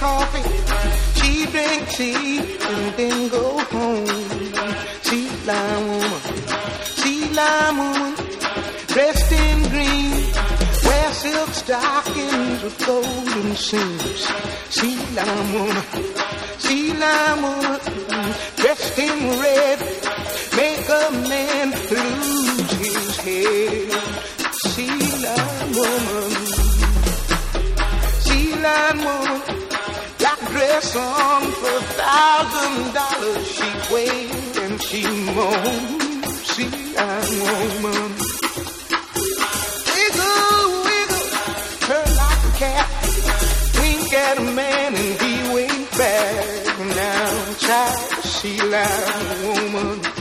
coffee, she drink tea, and then go home. Sea lime woman, dressed in green, wear silk stockings with golden seams. Sea lime woman, dressed in red, make a man lose his head. Sea lime woman, got a dress on for $1,000. She wails and she moans. Sea lime woman, wiggle, wiggle, her like a cat. Wink at a man and he wink back. Now, child, sea lime woman.